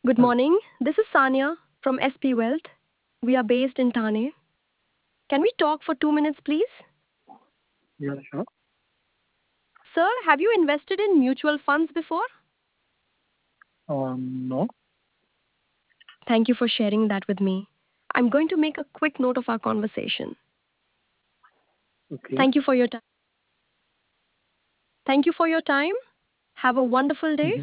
Good Hello. morning. This is Sanya from SP Wealth. We are based in Thane. Can we talk for 2 minutes, please? Yeah, sure. Sir, have you invested in mutual funds before? No. Thank you for sharing that with me. I'm going to make a quick note of our conversation. Okay. Thank you for your time. Thank you for your time. Have a wonderful day. Mhm.